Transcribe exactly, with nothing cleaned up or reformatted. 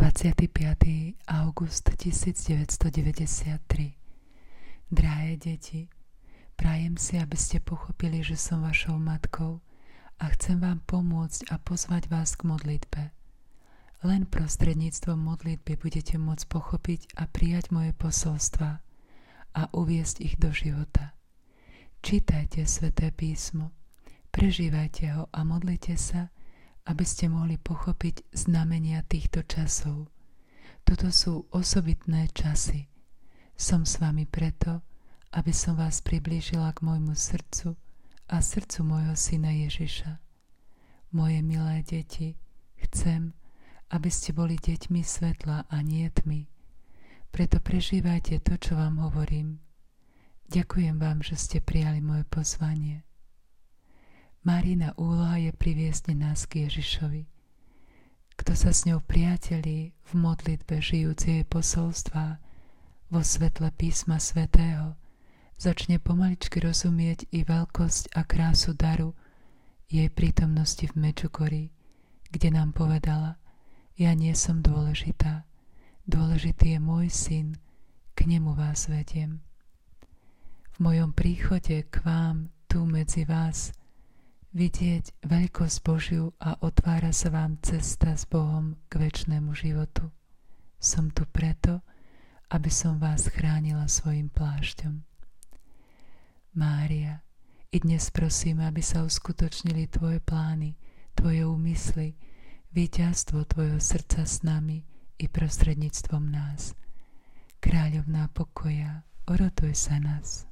dvadsiateho piateho augusta tisícdeväťstodeväťdesiattri. Drahé deti, prajem si, aby ste pochopili, že som vašou matkou a chcem vám pomôcť a pozvať vás k modlitbe. Len prostredníctvom modlitby budete môcť pochopiť a prijať moje posolstva a uviesť ich do života. Čítajte Sväté písmo, prežívajte ho a modlite sa, aby ste mohli pochopiť znamenia týchto časov. Toto sú osobitné časy. Som s vami preto, aby som vás priblížila k môjmu srdcu a srdcu môjho syna Ježiša. Moje milé deti, chcem, aby ste boli deťmi svetla a nie tmy. Preto prežívajte to, čo vám hovorím. Ďakujem vám, že ste prijali moje pozvanie. Máriina úloha je priviesť nás k Ježišovi. Kto sa s ňou priatelí v modlitbe žijúc jej posolstvá vo svetle písma svätého, začne pomaličky rozumieť i veľkosť a krásu daru jej prítomnosti v Medžugorji, kde nám povedala: ja nie som dôležitá, dôležitý je môj syn, k nemu vás vediem. V mojom príchode k vám, tu medzi vás, vidieť veľkosť Božiu a otvára sa vám cesta s Bohom k večnému životu. Som tu preto, aby som vás chránila svojim plášťom. Mária, i dnes prosím, aby sa uskutočnili tvoje plány, tvoje úmysly, víťazstvo tvojho srdca s nami i prostredníctvom nás. Kráľovná pokoja, oroduj sa nás.